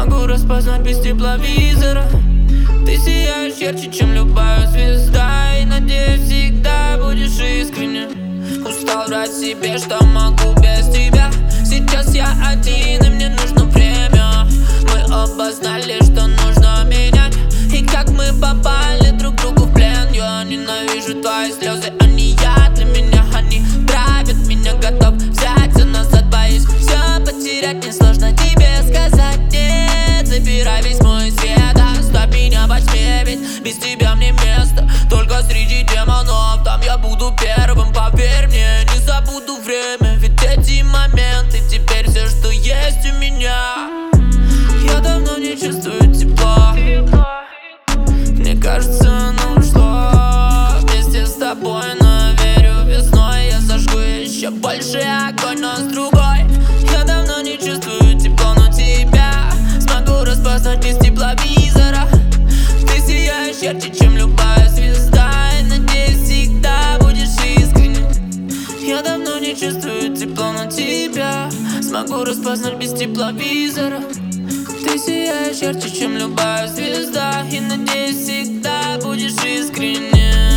Смогу распознать без тепловизора. Ты сияешь ярче, чем любая звезда. И надеюсь, всегда будешь искренне. Устал врать себе, что могу без тебя. Сейчас я один, и мне нужно время. Мы оба знали, что нужно менять. И как мы попали друг другу в плен. Я ненавижу твои слезы, они яд для меня. Они травят меня, готов взять все назад. Боюсь все потерять, несложно тебе сказать. Нет, забирай весь мой свет, оставь меня во тьме. Ведь без тебя мне место только среди демонов. Там я буду первым, поверь мне. Не забуду время, ведь эти моменты теперь все, что есть у меня. Я давно не чувствую тепла. Мне кажется, оно ушло вместе с тобой, но верю, весной я зажгу еще больше огонь, но с другой. Я давно не чувствую тепло, но тебя смогу распознать без тепловизора. Ты сияешь ярче, чем любая звезда. И надеюсь, всегда будешь искренне. Я давно не чувствую тепло, но тебя смогу распознать без тепловизора. Ты сияешь ярче, чем любая звезда. И надеюсь, всегда будешь искренне.